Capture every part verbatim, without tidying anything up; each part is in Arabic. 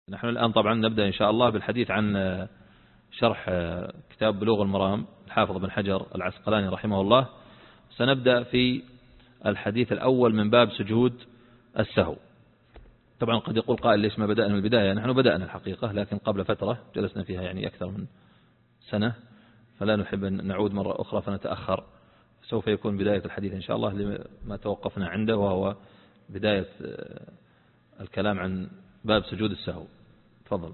نحن الآن طبعا نبدأ إن شاء الله بالحديث عن شرح كتاب بلوغ المرام الحافظ بن حجر العسقلاني رحمه الله. سنبدأ في الحديث الأول من باب سجود السهو. طبعا قد يقول قائل ليش ما بدأنا من البداية؟ نحن بدأنا الحقيقة لكن قبل فترة جلسنا فيها يعني أكثر من سنة، فلا نحب أن نعود مرة أخرى فنتأخر. سوف يكون بداية الحديث إن شاء الله لما توقفنا عنده، وهو بداية الكلام عن باب سجود السهو. تفضل.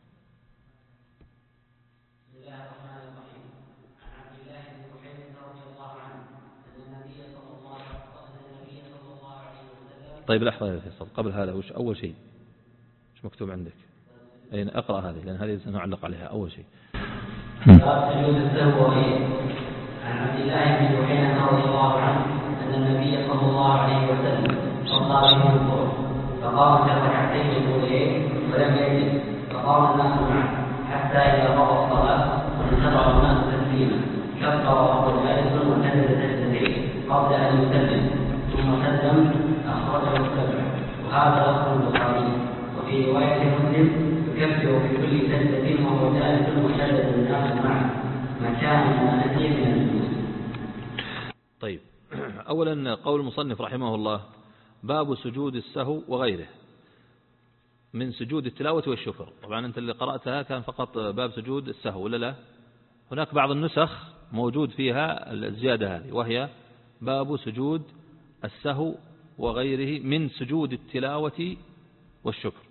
بسم الله الرحمن الرحيم. عن عبد الله بن بحير رضي الله عنه أن النبي صلى الله النبي صلى الله عليه وسلم. طيب لحظة يا فيصل، قبل هذا وش أول شيء؟ وش مكتوب عندك؟ أين أقرأ هذه لأن هذه سنعلق عليها أول شيء. باب سجود السهو وغيره. عن عبد الله بن بحير رضي الله عنه أن النبي صلى الله عليه وسلم صلى بهم الظهر فقام في ركعتين الأوليين ولم يجلس، فقام الناس معه حتى إذا قضى الصلاة وانتظر الناس تسليما كبر وهو جالس وسجد سجدتين قبل أن يسلم ثم سلم، أخرجه السبع وهذا لفظ البخاري. وفي رواية مسلم يكبر في كل سجدة وهو جالس وسجد الناس معه مكان ما نسي من الجلوس. طيب، أولا قول المصنف رحمه الله باب سجود السهو وغيره من سجود التلاوة والشكر. طبعا أنت اللي قرأتها كان فقط باب سجود السهو ولا لا؟ هناك بعض النسخ موجود فيها الزيادة هذه، وهي باب سجود السهو وغيره من سجود التلاوة والشكر.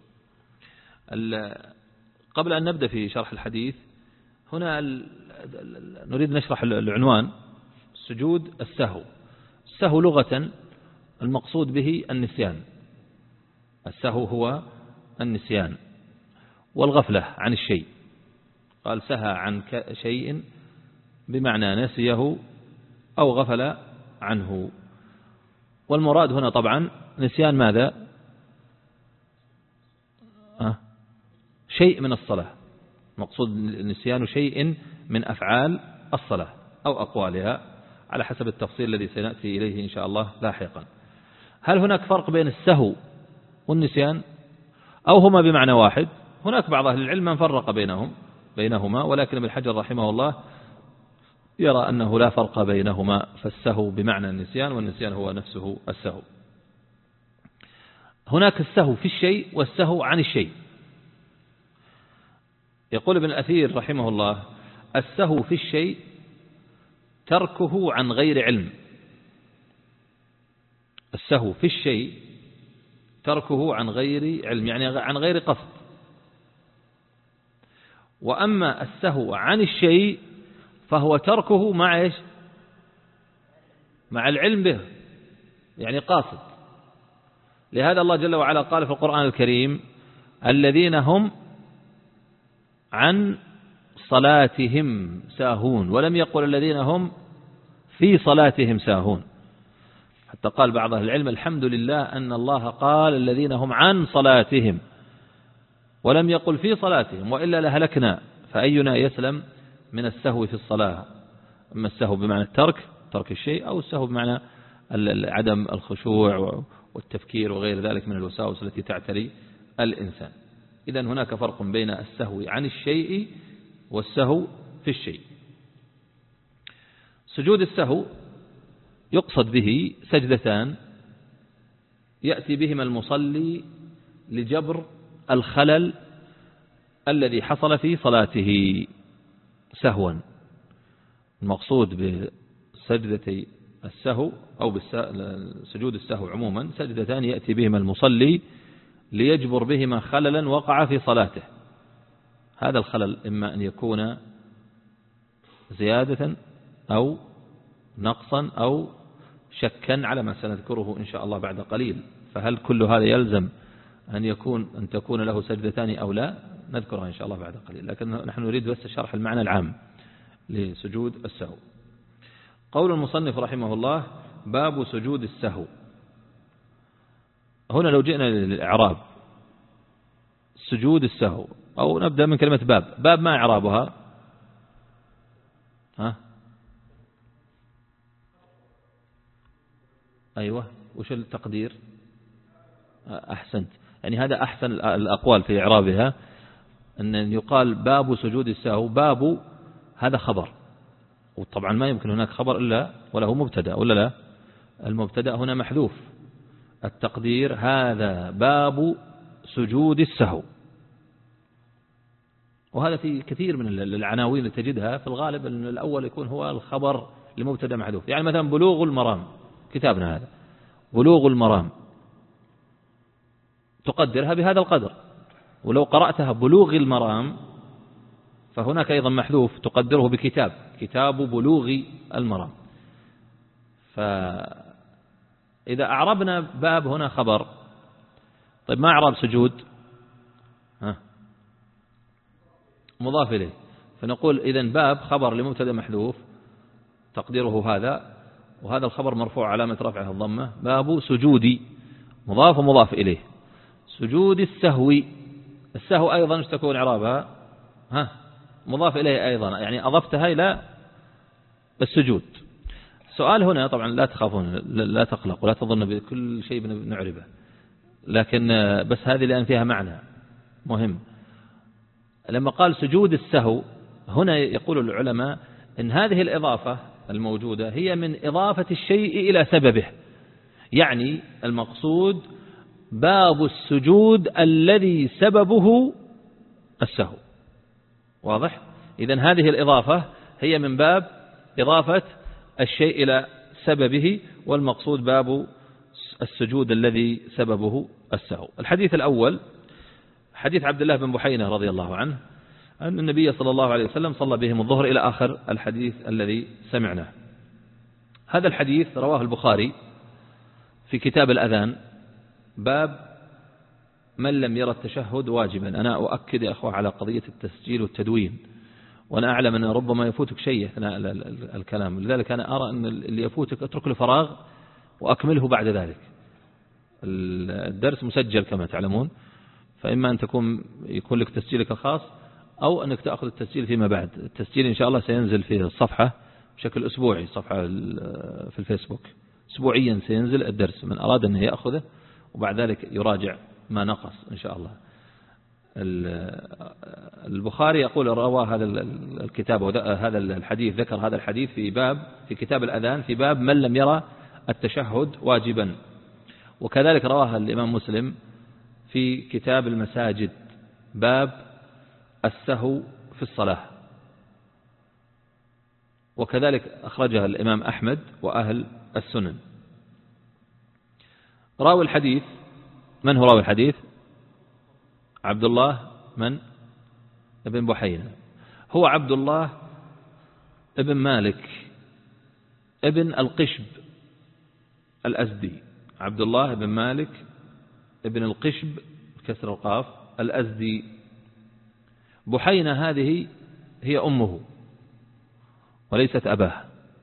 قبل أن نبدأ في شرح الحديث هنا نريد نشرح العنوان سجود السهو. السهو لغة المقصود به النسيان. السهو هو النسيان والغفلة عن الشيء. قال سهى عن شيء بمعنى نسيه أو غفل عنه. والمراد هنا طبعا نسيان ماذا؟ أه؟ شيء من الصلاة. مقصود نسيان شيء من أفعال الصلاة أو أقوالها على حسب التفصيل الذي سنأتي إليه إن شاء الله لاحقا. هل هناك فرق بين السهو والنسيان أو هما بمعنى واحد؟ هناك بعض أهل العلم من فرق بينهم بينهما، ولكن ابن حجر رحمه الله يرى أنه لا فرق بينهما، فالسهو بمعنى النسيان والنسيان هو نفسه السهو. هناك السهو في الشيء والسهو عن الشيء. يقول ابن الأثير رحمه الله السهو في الشيء تركه عن غير علم. السهو في الشيء تركه عن غير علم، يعني عن غير قصد. وأما السهو عن الشيء فهو تركه مع إيش؟ مع العلم به، يعني قاصد. لهذا الله جل وعلا قال في القرآن الكريم الذين هم عن صلاتهم ساهون، ولم يقل الذين هم في صلاتهم ساهون. حتى قال بعض أهل العلم الحمد لله أن الله قال الذين هم عن صلاتهم ولم يقل في صلاتهم، وإلا لهلكنا. فأينا يسلم من السهو في الصلاة؟ أما السهو بمعنى الترك ترك الشيء، أو السهو بمعنى عدم الخشوع والتفكير وغير ذلك من الوساوس التي تعتري الإنسان. إذن هناك فرق بين السهو عن الشيء والسهو في الشيء. سجود السهو يقصد به سجدتان يأتي بهما المصلي لجبر الخلل الذي حصل في صلاته سهوا. المقصود بسجدتي السهو أو بسجود السهو عموما سجدتان يأتي بهما المصلي ليجبر بهما خللا وقع في صلاته. هذا الخلل إما أن يكون زيادة أو نقصا أو شكا على ما سنذكره إن شاء الله بعد قليل. فهل كل هذا يلزم أن يكون أن تكون له سجدتان أو لا؟ نذكرها إن شاء الله بعد قليل، لكن نحن نريد بس شرح المعنى العام لسجود السهو. قول المصنف رحمه الله باب سجود السهو. هنا لو جئنا للإعراب سجود السهو، أو نبدأ من كلمة باب. باب ما إعرابها؟ ها؟ أيوة، وش التقدير؟ أحسنت. يعني هذا أحسن الأقوال في إعرابها، أن يقال باب سجود السهو، باب هذا خبر، وطبعا ما يمكن هناك خبر إلا وله مبتدأ ولا لا؟ المبتدأ هنا محذوف، التقدير هذا باب سجود السهو. وهذا في كثير من العناوين اللي تجدها في الغالب أن الأول يكون هو الخبر لمبتدأ محذوف. يعني مثلا بلوغ المرام، كتابنا هذا بلوغ المرام، تقدرها بهذا القدر، ولو قرأتها بلوغ المرام فهناك أيضا محذوف تقدره بكتاب، كتاب بلوغ المرام. فإذا أعربنا باب هنا خبر، طيب ما أعرب سجود؟ ها مضاف إليه، فنقول إذن باب خبر لمبتدأ محذوف تقديره هذا، وهذا الخبر مرفوع علامة رفعه الضمة، باب سجود مضاف ومضاف إليه، سجود السهو. السهو أيضا ايش تكون إعرابها؟ ها مضاف إليه أيضا، يعني أضفتها إلى السجود. سؤال هنا طبعا لا تخافون لا تقلقوا ولا تظن بكل شيء بنعربه، لكن بس هذه لأن فيها معنى مهم. لما قال سجود السهو هنا يقول العلماء إن هذه الإضافة الموجودة هي من إضافة الشيء إلى سببه، يعني المقصود باب السجود الذي سببه السهو. واضح؟ إذن هذه الإضافة هي من باب إضافة الشيء إلى سببه، والمقصود باب السجود الذي سببه السهو. الحديث الأول حديث عبد الله بن بحينة رضي الله عنه أن النبي صلى الله عليه وسلم صلى بهم الظهر إلى آخر الحديث الذي سمعناه. هذا الحديث رواه البخاري في كتاب الأذان، باب من لم يرى التشهد واجبا. أنا أؤكد يا أخوة على قضية التسجيل والتدوين، وأنا أعلم أن ربما يفوتك شيء أثناء الكلام، لذلك أنا أرى أن اللي يفوتك اترك له فراغ وأكمله بعد ذلك. الدرس مسجل كما تعلمون، فإما أن تكون يكون لك تسجيلك الخاص أو أنك تأخذ التسجيل فيما بعد. التسجيل إن شاء الله سينزل في الصفحة بشكل أسبوعي، صفحة في الفيسبوك أسبوعيا سينزل الدرس، من أراد أن يأخذه وبعد ذلك يراجع ما نقص إن شاء الله. البخاري يقول روى هذا الكتاب هذا الحديث، ذكر هذا الحديث في باب في كتاب الأذان في باب من لم يرى التشهد واجبا، وكذلك رواها الإمام مسلم في كتاب المساجد باب السهو في الصلاة، وكذلك أخرجها الإمام أحمد وأهل السنن. راوي الحديث من هو راوي الحديث؟ عبد الله من ابن بحينة، هو عبد الله ابن مالك ابن القشب الأزدي، عبد الله ابن مالك ابن القشب كسر القاف الأزدي. بحينة هذه هي أمه وليست أباه،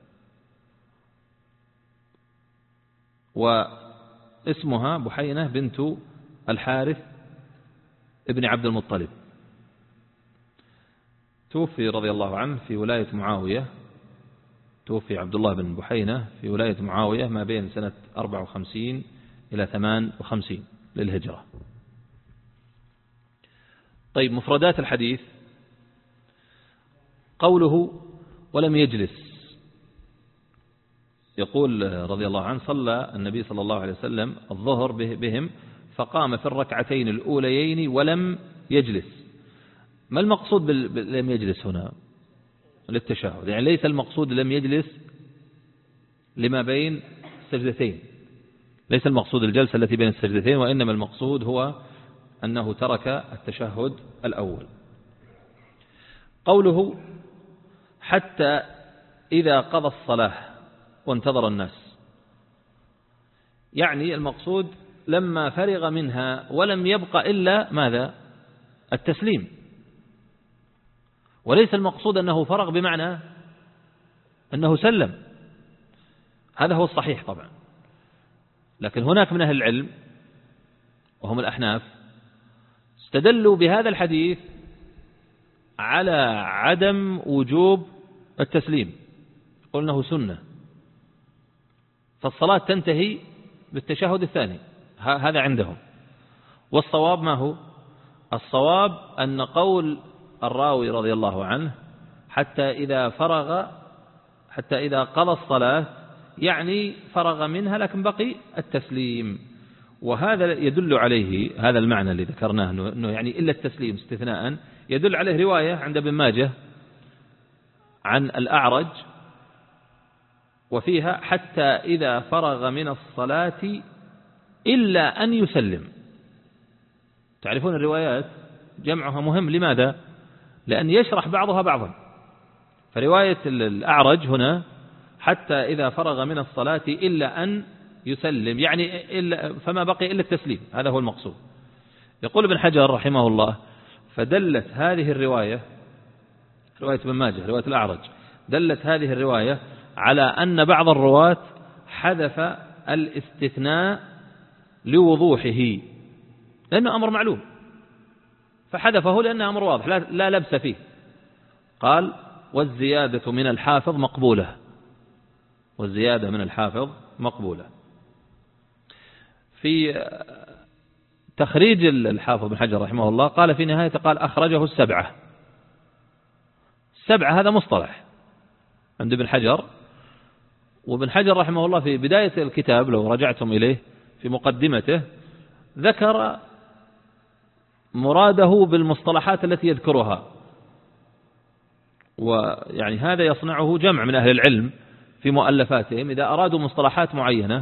واسمها بحينة بنت الحارث ابن عبد المطلب. توفي رضي الله عنه في ولاية معاوية، توفي عبد الله بن بحينة في ولاية معاوية ما بين سنة أربعة وخمسين إلى ثمان وخمسين للهجرة. طيب مفردات الحديث، قوله ولم يجلس، يقول رضي الله عنه صلى النبي صلى الله عليه وسلم الظهر بهم فقام في الركعتين الأوليين ولم يجلس. ما المقصود بلم يجلس هنا؟ للتشهد، يعني ليس المقصود لم يجلس لما بين السجدتين، ليس المقصود الجلسة التي بين السجدتين، وإنما المقصود هو أنه ترك التشهد الأول. قوله حتى إذا قضى الصلاة وانتظر الناس، يعني المقصود لما فرغ منها ولم يبق إلا ماذا؟ التسليم، وليس المقصود أنه فرغ بمعنى أنه سلم، هذا هو الصحيح طبعا. لكن هناك من أهل العلم وهم الأحناف استدلوا بهذا الحديث على عدم وجوب التسليم، يقول أنه سنة، فالصلاة تنتهي بالتشهد الثاني، هذا عندهم. والصواب ما هو؟ الصواب أن قول الراوي رضي الله عنه حتى إذا فرغ حتى إذا قضى الصلاة يعني فرغ منها لكن بقي التسليم. وهذا يدل عليه هذا المعنى اللي ذكرناه أنه يعني إلا التسليم استثناء، يدل عليه رواية عند ابن ماجه عن الأعرج وفيها حتى إذا فرغ من الصلاة إلا أن يسلم. تعرفون الروايات جمعها مهم، لماذا؟ لأن يشرح بعضها بعضا. فرواية الأعرج هنا حتى إذا فرغ من الصلاة إلا أن يسلم، يعني إلا فما بقي إلا التسليم، هذا هو المقصود. يقول ابن حجر رحمه الله: فدلت هذه الرواية، رواية ابن ماجه رواية الأعرج، دلت هذه الرواية على أن بعض الرواة حذف الاستثناء لوضوحه، لأنه أمر معلوم، فحذفه لأنه أمر واضح لا, لا لبس فيه. قال: والزيادة من الحافظ مقبولة، والزيادة من الحافظ مقبولة. في تخريج الحافظ بن حجر رحمه الله قال في نهاية قال: أخرجه السبعة. السبعة هذا مصطلح عند ابن حجر، وابن حجر رحمه الله في بداية الكتاب لو رجعتم إليه في مقدمته ذكر مراده بالمصطلحات التي يذكرها، ويعني هذا يصنعه جمع من أهل العلم في مؤلفاتهم. إذا أرادوا مصطلحات معينة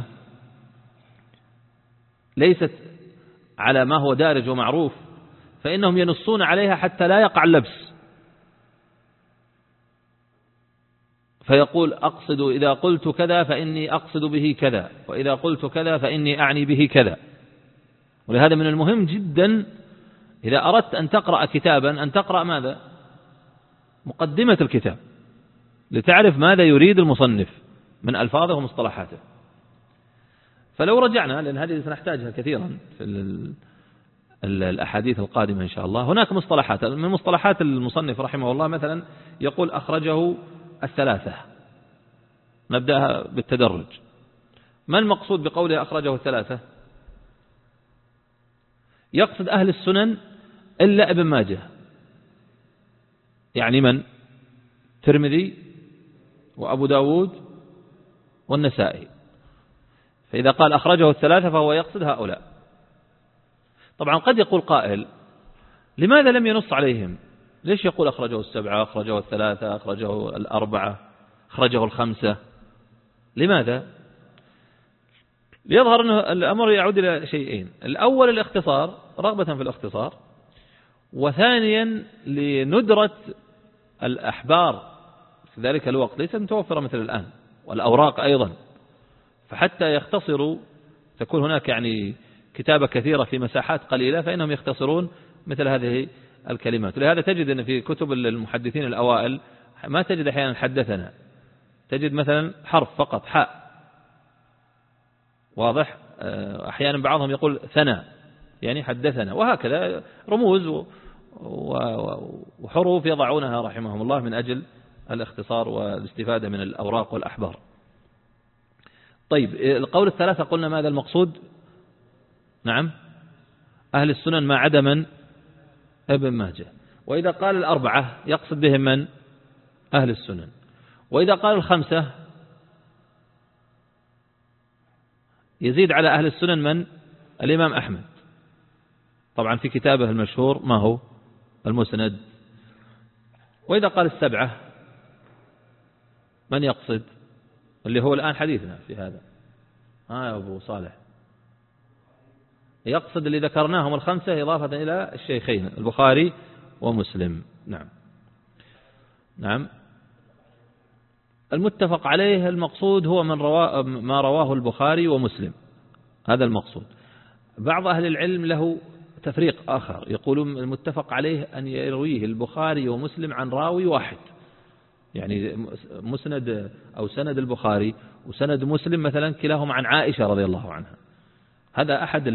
ليست على ما هو دارج ومعروف فإنهم ينصون عليها حتى لا يقع اللبس، فيقول: أقصد إذا قلت كذا فإني أقصد به كذا، وإذا قلت كذا فإني أعني به كذا. ولهذا من المهم جدا إذا أردت أن تقرأ كتابا أن تقرأ ماذا؟ مقدمة الكتاب، لتعرف ماذا يريد المصنف من ألفاظه ومصطلحاته. فلو رجعنا، لأن هذه سنحتاجها كثيرا في الأحاديث القادمة إن شاء الله، هناك مصطلحات من مصطلحات المصنف رحمه الله، مثلا يقول: أخرجه الثلاثة. نبدأها بالتدرج. ما المقصود بقوله أخرجه الثلاثة؟ يقصد أهل السنن إلا ابن ماجه، يعني من؟ الترمذي وأبو داود والنسائي. فإذا قال أخرجه الثلاثة فهو يقصد هؤلاء. طبعا قد يقول قائل: لماذا لم ينص عليهم؟ ليش يقول أخرجه السبعة، أخرجه الثلاثة، أخرجه الأربعة، أخرجه الخمسة؟ لماذا؟ ليظهر أن الأمر يعود إلى شيئين: الأول الاختصار، رغبة في الاختصار، وثانيا لندرة الأحبار في ذلك الوقت ليست متوفرة مثل الآن، والأوراق أيضا، فحتى يختصروا تكون هناك يعني كتابة كثيرة في مساحات قليلة فإنهم يختصرون مثل هذه الكلمات. ولهذا تجد أن في كتب المحدثين الأوائل ما تجد أحيانا حدثنا، تجد مثلا حرف فقط، حاء، واضح. أحيانا بعضهم يقول ثنى، يعني حدثنا، وهكذا رموز وحروف يضعونها رحمهم الله من أجل الاختصار والاستفادة من الأوراق والأحبار. طيب، القول الثلاثة قلنا ماذا المقصود؟ نعم، أهل السنن ما عدا من؟ ابن ماجه. وإذا قال الأربعة يقصد بهم من؟ أهل السنن. وإذا قال الخمسة يزيد على أهل السنن من؟ الإمام أحمد، طبعا في كتابه المشهور ما هو؟ المسند. وإذا قال السبعة من يقصد؟ اللي هو الآن حديثنا في هذا، ها يا أبو صالح، يقصد اللي ذكرناهم الخمسة إضافة إلى الشيخين البخاري ومسلم. نعم نعم. المتفق عليه المقصود هو من روا... ما رواه البخاري ومسلم، هذا المقصود. بعض أهل العلم له تفريق آخر، يقولون المتفق عليه أن يرويه البخاري ومسلم عن راوي واحد، يعني مسند أو سند البخاري وسند مسلم مثلا كلاهما عن عائشة رضي الله عنها. هذا أحد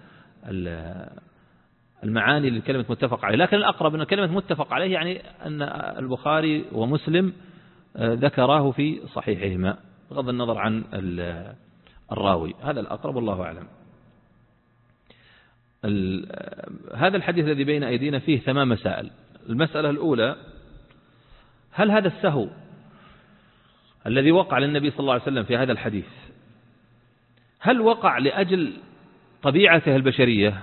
المعاني لكلمة متفق عليه، لكن الأقرب أن كلمة متفق عليه يعني أن البخاري ومسلم ذكراه في صحيحهما بغض النظر عن الراوي، هذا الأقرب والله أعلم. هذا الحديث الذي بين أيدينا فيه ثمان مسائل. المسألة الأولى: هل هذا السهو الذي وقع للنبي صلى الله عليه وسلم في هذا الحديث هل وقع لأجل طبيعته البشرية،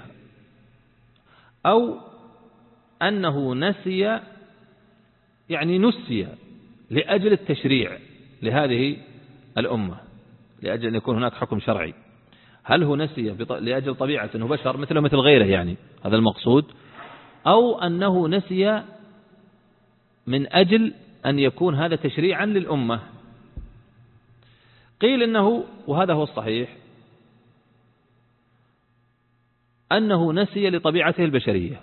أو أنه نسي، يعني نسي لأجل التشريع لهذه الأمة، لأجل أن يكون هناك حكم شرعي؟ هل هو نسي لأجل طبيعة أنه بشر مثله مثل غيره، يعني هذا المقصود، أو أنه نسي من أجل أن يكون هذا تشريعا للأمة؟ قيل إنه، وهذا هو الصحيح، أنه نسي لطبيعته البشرية،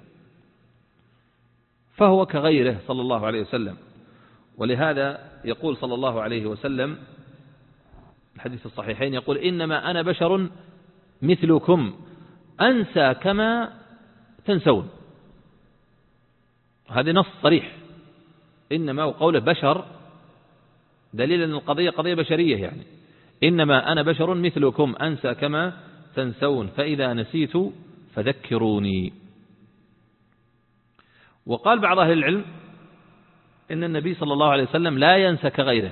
فهو كغيره صلى الله عليه وسلم. ولهذا يقول صلى الله عليه وسلم الحديث الصحيحين، يقول: إنما أنا بشر مثلكم أنسى كما تنسون. هذا نص صريح، إنما وقوله بشر دليل أن القضية قضية بشرية، يعني إنما أنا بشر مثلكم أنسى كما تنسون فإذا نسيت فذكروني. وقال بعض أهل العلم إن النبي صلى الله عليه وسلم لا ينسى كغيره،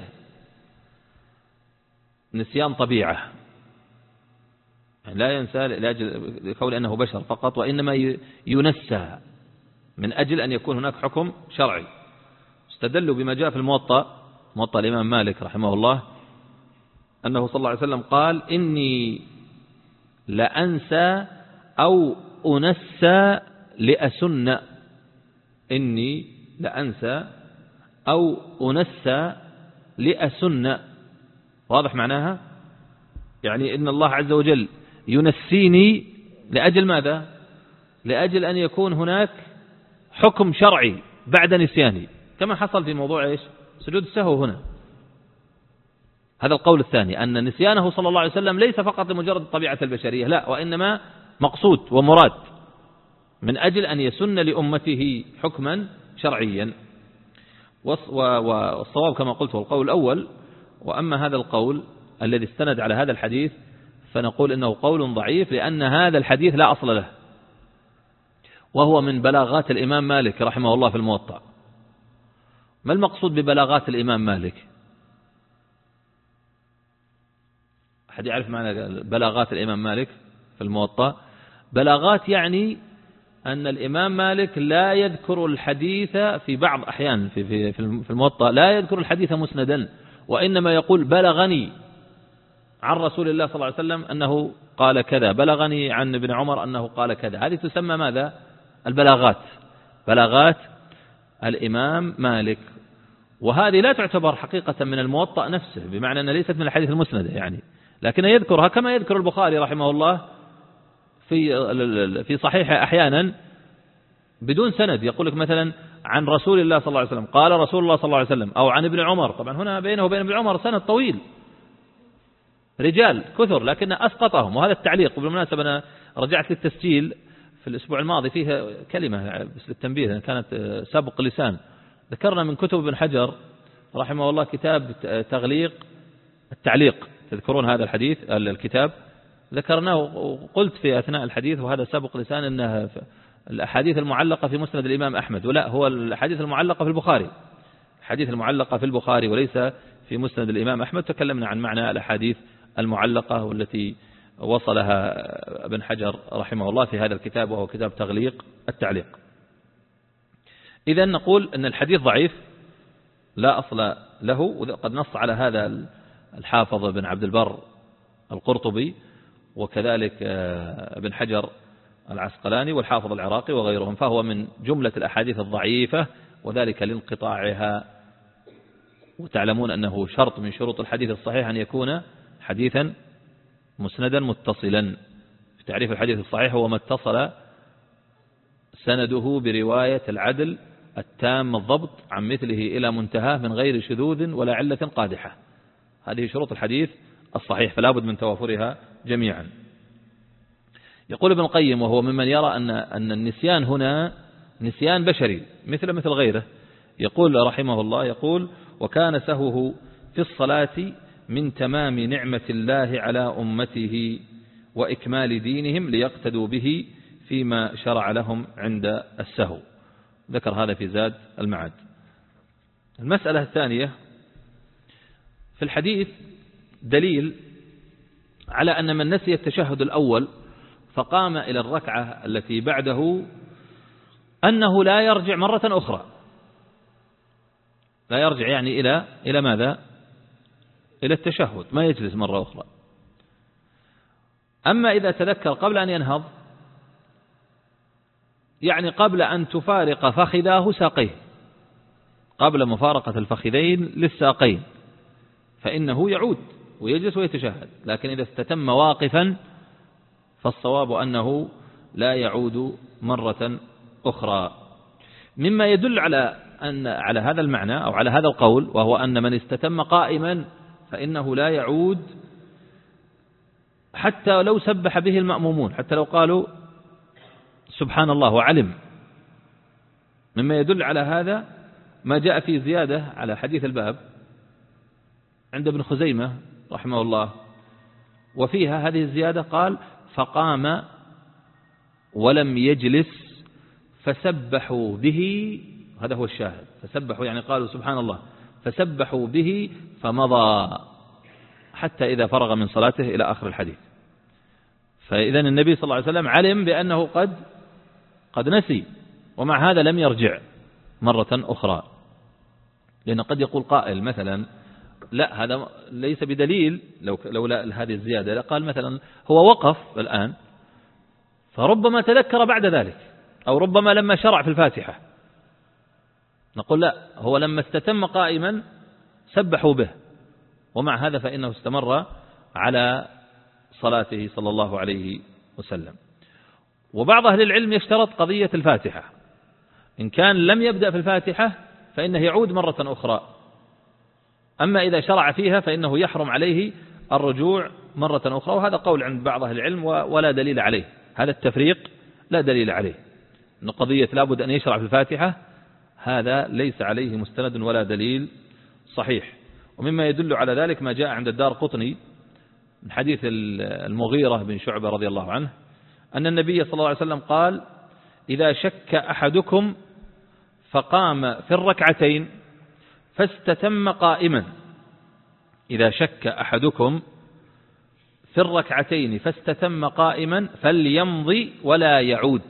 نسيان طبيعة، يعني لا ينسى لقول أنه بشر فقط، وإنما ينسى من أجل أن يكون هناك حكم شرعي. استدلوا بما جاء في الموطأ، موطأ الإمام مالك رحمه الله، أنه صلى الله عليه وسلم قال: إني لأنسى أو أنسى لأسن. إني لأنسى أو أنسى لأسن. واضح معناها؟ يعني إن الله عز وجل ينسيني لأجل ماذا؟ لأجل أن يكون هناك حكم شرعي بعد نسياني، كما حصل في موضوع إيش؟ سجود السهو هنا. هذا القول الثاني، أن نسيانه صلى الله عليه وسلم ليس فقط لمجرد الطبيعة البشرية، لا، وإنما مقصود ومراد من أجل أن يسن لأمته حكما شرعيا. والصواب كما قلت هو القول الأول. وأما هذا القول الذي استند على هذا الحديث فنقول إنه قول ضعيف، لأن هذا الحديث لا أصل له، وهو من بلاغات الإمام مالك رحمه الله في الموطأ. ما المقصود ببلاغات الإمام مالك؟ أحد يعرف معنى بلاغات الإمام مالك في الموطأ؟ بلاغات يعني أن الإمام مالك لا يذكر الحديث في بعض أحيان في في في الموطأ لا يذكر الحديث مسندا، وإنما يقول: بلغني عن رسول الله صلى الله عليه وسلم أنه قال كذا، بلغني عن ابن عمر أنه قال كذا. هذه تسمى ماذا؟ البلاغات، بلاغات الإمام مالك. وهذه لا تعتبر حقيقة من الموطأ نفسه، بمعنى أنها ليست من الحديث المسندة يعني، لكن يذكرها كما يذكر البخاري رحمه الله في في صحيحه أحيانا بدون سند، يقول لك مثلا عن رسول الله صلى الله عليه وسلم قال رسول الله صلى الله عليه وسلم، أو عن ابن عمر. طبعا هنا بينه وبين ابن عمر سند طويل، رجال كثر، لكن أسقطهم. وهذا التعليق بالمناسبة أنا رجعت للتسجيل في الأسبوع الماضي فيها كلمة بس للتنبيه، كانت سبق لسان. ذكرنا من كتب ابن حجر رحمه الله كتاب تغليق التعليق، تذكرون هذا الحديث الكتاب؟ ذكرناه وقلت في أثناء الحديث، وهذا سبق لسان، أنها الأحاديث المعلقة في مسند الإمام أحمد، ولا هو الحديث المعلقة في البخاري، الحديث المعلقة في البخاري وليس في مسند الإمام أحمد. تكلمنا عن معنى الأحاديث المعلقة والتي وصلها ابن حجر رحمه الله في هذا الكتاب، وهو كتاب تغليق التعليق. إذن نقول أن الحديث ضعيف لا أصل له، وقد نص على هذا الحافظ بن عبد البر القرطبي، وكذلك ابن حجر العسقلاني والحافظ العراقي وغيرهم، فهو من جملة الأحاديث الضعيفة، وذلك لانقطاعها. وتعلمون أنه شرط من شروط الحديث الصحيح أن يكون حديثا مسندا متصلا. في تعريف الحديث الصحيح هو ما اتصل سنده برواية العدل التام الضبط عن مثله إلى منتهاه من غير شذوذ ولا علة قادحة. هذه شروط الحديث الصحيح، فلا بد من توافرها جميعا. يقول ابن القيم وهو ممن يرى أن أن النسيان هنا نسيان بشري مثل مثل غيره، يقول رحمه الله، يقول: وكان سهوه في الصلاة من تمام نعمة الله على أمته وإكمال دينهم ليقتدوا به فيما شرع لهم عند السهو. ذكر هذا في زاد المعاد. المسألة الثانية في الحديث دليل على أن من نسي التشهد الأول فقام إلى الركعة التي بعده أنه لا يرجع مرة أخرى، لا يرجع يعني إلى إلى ماذا؟ إلى التشهد، ما يجلس مرة أخرى. أما إذا تذكر قبل أن ينهض، يعني قبل أن تفارق فخذاه ساقيه، قبل مفارقة الفخذين للساقين، فإنه يعود ويجلس ويتشهد. لكن إذا استتم واقفا فالصواب أنه لا يعود مرة أخرى. مما يدل على أن على هذا المعنى أو على هذا القول، وهو أن من استتم قائما فإنه لا يعود حتى لو سبح به المأمومون، حتى لو قالوا سبحان الله وعلم. مما يدل على هذا ما جاء في زيادة على حديث الباب عند ابن خزيمة رحمه الله، وفيها هذه الزيادة قال فقام ولم يجلس فسبحوا به، هذا هو الشاهد، فسبحوا يعني قالوا سبحان الله، فسبحوا به فمضى حتى إذا فرغ من صلاته إلى آخر الحديث. فإذا النبي صلى الله عليه وسلم علم بأنه قد قد نسي، ومع هذا لم يرجع مرة أخرى. لأن قد يقول قائل مثلا لا هذا ليس بدليل، لو لولا هذه الزيادة لقال مثلا هو وقف الآن فربما تذكر بعد ذلك، أو ربما لما شرع في الفاتحة. نقول لا، هو لما استتم قائما سبحوا به، ومع هذا فإنه استمر على صلاته صلى الله عليه وسلم. وبعض أهل العلم يشترط قضية الفاتحة، إن كان لم يبدأ في الفاتحة فإنه يعود مرة أخرى، أما إذا شرع فيها فإنه يحرم عليه الرجوع مرة أخرى. وهذا قول عند بعض أهل العلم ولا دليل عليه، هذا التفريق لا دليل عليه، أن قضية لابد أن يشرع في الفاتحة هذا ليس عليه مستند ولا دليل صحيح. ومما يدل على ذلك ما جاء عند الدار قطني من حديث المغيرة بن شعبة رضي الله عنه أن النبي صلى الله عليه وسلم قال إذا شك أحدكم فقام في الركعتين فاستتم قائما، إذا شك أحدكم في الركعتين فاستتم قائما فليمضي ولا يعود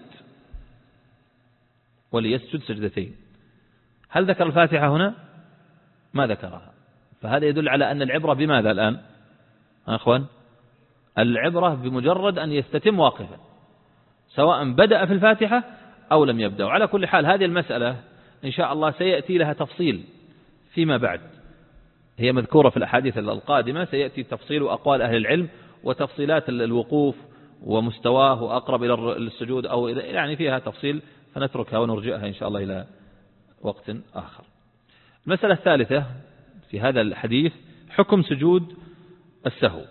وليسجد سجدتين. هل ذكر الفاتحة هنا؟ ما ذكرها. فهذا يدل على أن العبرة بماذا الآن يا أخوان؟ العبرة بمجرد أن يستتم واقفا، سواء بدأ في الفاتحة أو لم يبدأ. وعلى كل حال هذه المسألة إن شاء الله سيأتي لها تفصيل فيما بعد، هي مذكورة في الأحاديث القادمة، سيأتي تفصيل أقوال أهل العلم وتفصيلات الوقوف ومستواه وأقرب إلى السجود أو يعني فيها تفصيل، فنتركها ونرجئها إن شاء الله إلى وقت آخر. المسألة الثالثة في هذا الحديث حكم سجود السهو،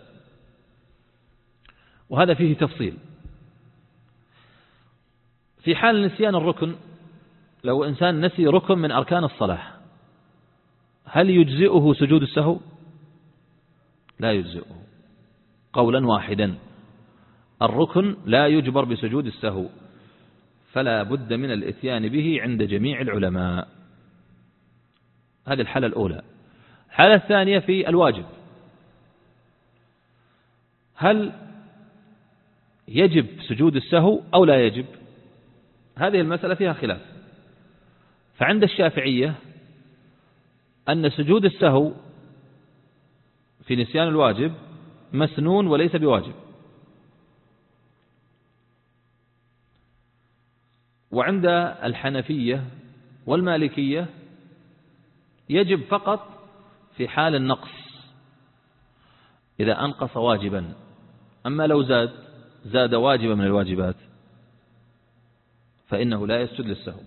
وهذا فيه تفصيل. في حال نسيان الركن، لو إنسان نسي ركن من أركان الصلاة هل يجزئه سجود السهو؟ لا يجزئه قولا واحدا، الركن لا يجبر بسجود السهو، فلا بد من الاتيان به عند جميع العلماء. هذه الحالة الأولى. الحالة الثانية في الواجب، هل يجب سجود السهو أو لا يجب؟ هذه المسألة فيها خلاف. فعند الشافعية أن سجود السهو في نسيان الواجب مسنون وليس بواجب، وعند الحنفية والمالكية يجب فقط في حال النقص إذا أنقص واجبا، أما لو زاد زاد واجبا من الواجبات فإنه لا يسجد للسهو.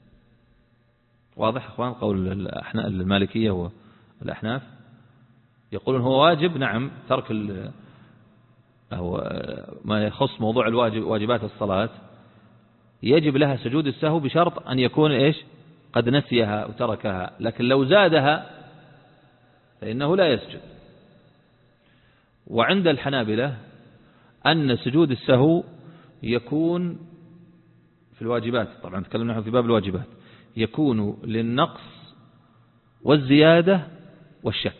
واضح أخوان؟ قول المالكية والأحناف يقولون هو واجب، نعم، ترك أو ما يخص موضوع الواجب واجبات الصلاة يجب لها سجود السهو بشرط أن يكون إيش قد نسيها وتركها، لكن لو زادها فإنه لا يسجد. وعند الحنابلة أن سجود السهو يكون في الواجبات، طبعا تكلمنا نحن في باب الواجبات، يكون للنقص والزيادة والشك،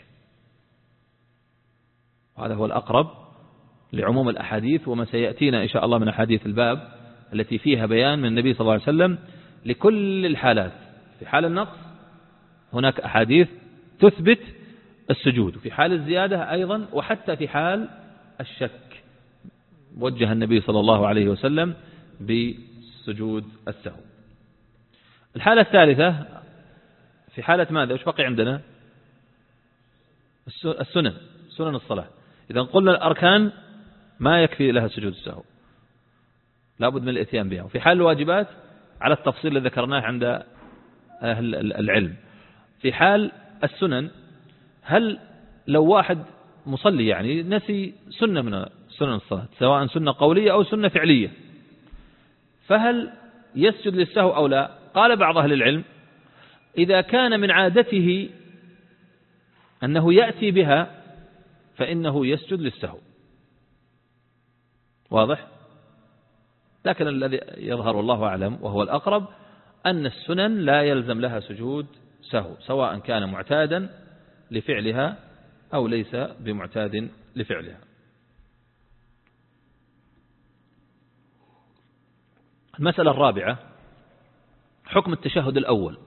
وهذا هو الأقرب لعموم الأحاديث، وما سيأتينا إن شاء الله من أحاديث الباب التي فيها بيان من النبي صلى الله عليه وسلم لكل الحالات. في حال النقص هناك أحاديث تثبت السجود، وفي حال الزيادة أيضا، وحتى في حال الشك وجه النبي صلى الله عليه وسلم بسجود السهو. الحالة الثالثة في حالة ماذا؟ وش بقي عندنا؟ السنن، سنن الصلاة. إذا قلنا الأركان ما يكفي لها سجود السهو، لابد من الاتيان بها. وفي حال الواجبات على التفصيل الذي ذكرناه عند أهل العلم. في حال السنن، هل لو واحد مصلي يعني نسي سنة من سنن الصلاة، سواء سنة قولية أو سنة فعلية، فهل يسجد للسهو أو لا؟ قال بعض أهل العلم إذا كان من عادته أنه يأتي بها فإنه يسجد للسهو. واضح؟ لكن الذي يظهر الله أعلم وهو الأقرب أن السنن لا يلزم لها سجود سهو، سواء كان معتادا لفعلها أو ليس بمعتاد لفعلها. المسألة الرابعة حكم التشهد الأول.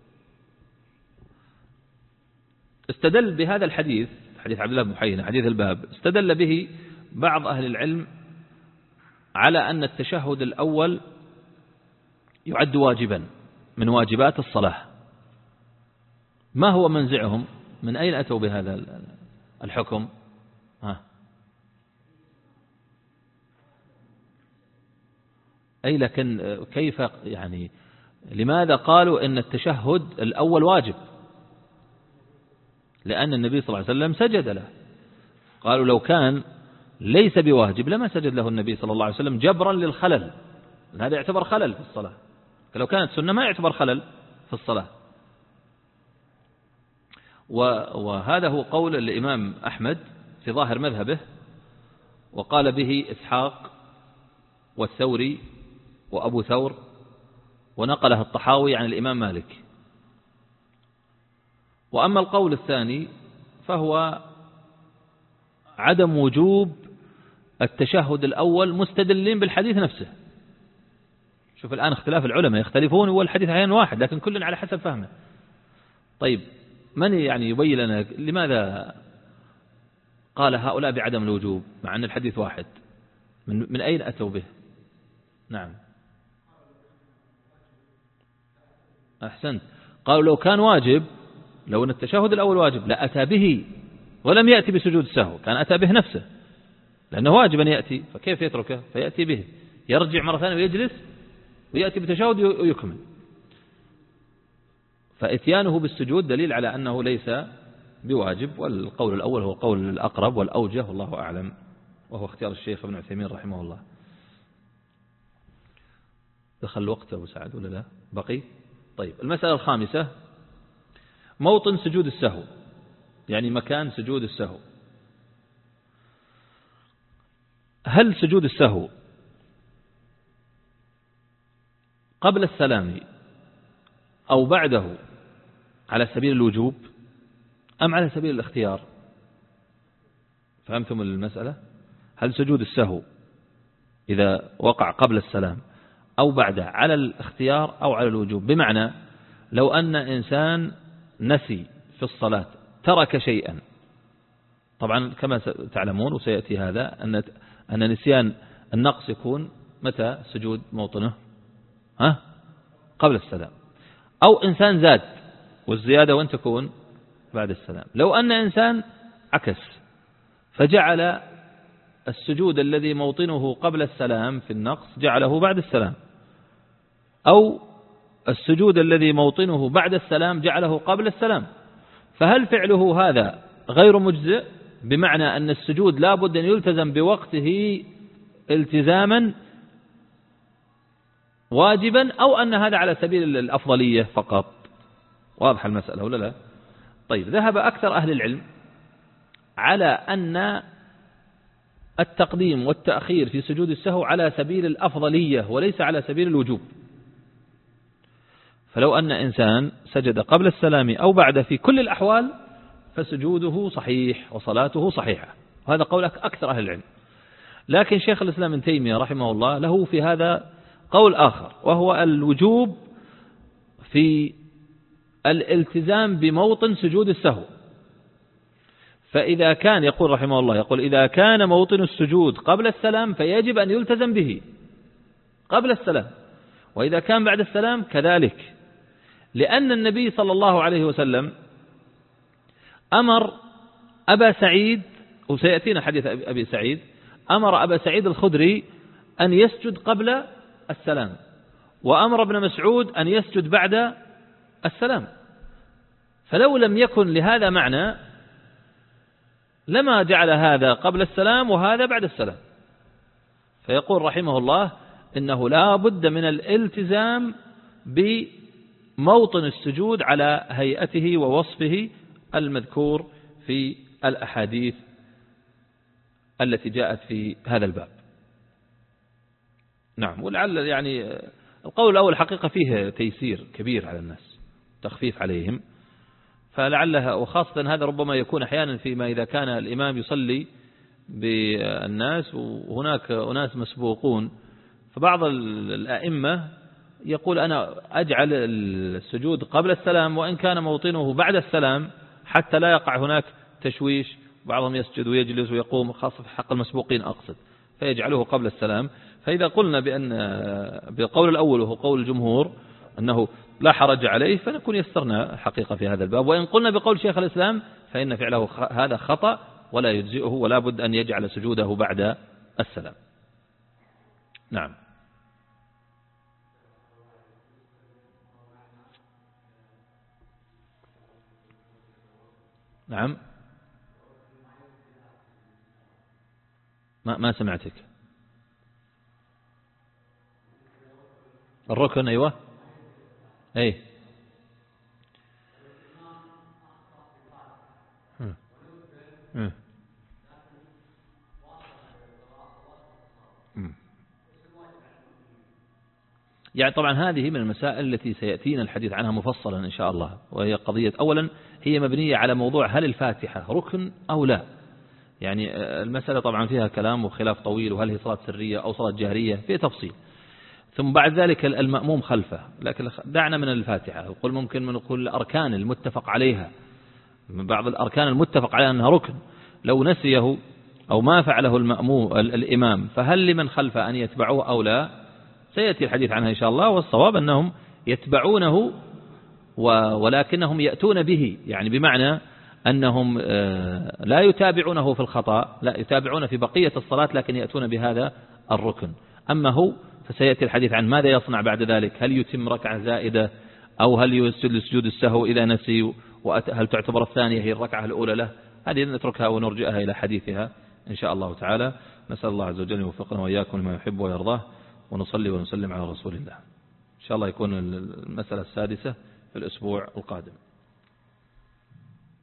استدل بهذا الحديث، حديث عبد الله بن محينا حديث الباب، استدل به بعض أهل العلم على أن التشهد الأول يعد واجبا من واجبات الصلاة. ما هو منزعهم؟ من أين أتوا بهذا الحكم؟ ها. أي لكن كيف يعني لماذا قالوا إن التشهد الأول واجب؟ لأن النبي صلى الله عليه وسلم سجد له. قالوا لو كان ليس بواجب لما سجد له النبي صلى الله عليه وسلم جبرا للخلل، هذا يعتبر خلل في الصلاة. لو كانت سنة ما يعتبر خلل في الصلاة. وهذا هو قول الإمام أحمد في ظاهر مذهبه، وقال به إسحاق والثوري وأبو ثور، ونقله الطحاوي عن الإمام مالك. وأما القول الثاني فهو عدم وجوب التشهد الأول مستدلين بالحديث نفسه. شوف الآن اختلاف العلماء، يختلفون والحديث أحيانا واحد لكن كل على حسب فهمه. طيب من يعني يبين لنا لماذا قال هؤلاء بعدم الوجوب مع أن الحديث واحد؟ من, من أين أتوا به؟ نعم أحسنت. قالوا لو كان واجب، لو أن التشهد الأول واجب لأتى به ولم يأتي بسجود السهو، كان أتى به نفسه لأنه واجب أن يأتي، فكيف يتركه؟ فيأتي به، يرجع مرة ثانية ويجلس ويأتي بتشهد ويكمل. فإتيانه بالسجود دليل على أنه ليس بواجب. والقول الأول هو قول الأقرب والأوجه والله أعلم، وهو اختيار الشيخ ابن عثيمين رحمه الله. دخل الوقت أبو سعد ولا لا؟ بقي؟ طيب المسألة الخامسة موطن سجود السهو، يعني مكان سجود السهو. هل سجود السهو قبل السلام أو بعده على سبيل الوجوب أم على سبيل الاختيار؟ فهمتم المسألة؟ هل سجود السهو إذا وقع قبل السلام أو بعده على الاختيار أو على الوجوب؟ بمعنى لو أن إنسان نسي في الصلاة، ترك شيئا، طبعا كما تعلمون وسيأتي هذا أن أن نسيان النقص يكون متى سجود موطنه؟ ها؟ قبل السلام. أو إنسان زاد والزيادة وين تكون؟ بعد السلام. لو أن إنسان عكس فجعل السجود الذي موطنه قبل السلام في النقص جعله بعد السلام، أو السجود الذي موطنه بعد السلام جعله قبل السلام، فهل فعله هذا غير مجزئ؟ بمعنى أن السجود لا بد أن يلتزم بوقته التزاما واجبا، أو أن هذا على سبيل الأفضلية فقط؟ واضح المسألة ولا لا؟ طيب ذهب أكثر أهل العلم على أن التقديم والتأخير في سجود السهو على سبيل الأفضلية وليس على سبيل الوجوب. فلو أن إنسان سجد قبل السلام أو بعد في كل الأحوال فسجوده صحيح وصلاته صحيحة، وهذا قول أكثر أهل العلم. لكن شيخ الإسلام ابن تيمية رحمه الله له في هذا قول آخر، وهو الوجوب في الالتزام بموطن سجود السهو. فإذا كان يقول رحمه الله يقول إذا كان موطن السجود قبل السلام فيجب أن يلتزم به قبل السلام، وإذا كان بعد السلام كذلك، لأن النبي صلى الله عليه وسلم أمر أبا سعيد، وسيأتينا حديث أبي سعيد، أمر أبا سعيد الخدري أن يسجد قبل السلام، وأمر ابن مسعود أن يسجد بعد السلام. فلو لم يكن لهذا معنى لما جعل هذا قبل السلام وهذا بعد السلام. فيقول رحمه الله إنه لا بد من الالتزام بموطن السجود على هيئته ووصفه المذكور في الأحاديث التي جاءت في هذا الباب. نعم. ولعل يعني القول الأول حقيقة فيه تيسير كبير على الناس، تخفيف عليهم، فلعلها وخاصة هذا ربما يكون أحيانا فيما إذا كان الإمام يصلي بالناس وهناك أناس مسبوقون، فبعض الأئمة يقول أنا أجعل السجود قبل السلام وإن كان موطنه بعد السلام حتى لا يقع هناك تشويش، بعضهم يسجد ويجلس ويقوم، خاصة في حق المسبوقين أقصد، فيجعله قبل السلام. فإذا قلنا بأن بقول الأول وهو قول الجمهور أنه لا حرج عليه فنكون يسرنا حقيقة في هذا الباب، وإن قلنا بقول شيخ الإسلام فإن فعله هذا خطأ ولا يجزئه ولا بد أن يجعل سجوده بعد السلام. نعم. نعم. ما ما سمعتك. الركن أيوة أي م. م. يعني طبعا هذه من المسائل التي سيأتينا الحديث عنها مفصلا إن شاء الله، وهي قضية أولا هي مبنية على موضوع هل الفاتحة ركن أو لا. يعني المسألة طبعا فيها كلام وخلاف طويل، وهل هي صلاة سرية أو صلاة جهرية في تفصيل. ثم بعد ذلك المأموم خلفه، لكن دعنا من الفاتحة، وقل ممكن من نقول الأركان المتفق عليها، من بعض الأركان المتفق عليها أنها ركن لو نسيه أو ما فعله المأموم الإمام فهل لمن خلفه أن يتبعوه أو لا؟ سيأتي الحديث عنها إن شاء الله. والصواب أنهم يتبعونه ولكنهم يأتون به، يعني بمعنى أنهم لا يتابعونه في الخطأ، لا يتابعون في بقية الصلاة لكن يأتون بهذا الركن. أما هو فسيأتي الحديث عن ماذا يصنع بعد ذلك، هل يتم ركعة زائدة أو هل يسجد لسجود السهو إذا نسي، وهل تعتبر الثانية هي الركعة الأولى له. هذه نتركها ونرجئها إلى حديثها إن شاء الله تعالى. نسأل الله عز وجل يوفقنا وإياكم لما يحب ويرضاه، ونصلي ونسلم على رسول الله. إن شاء الله يكون المسألة السادسة في الأسبوع القادم.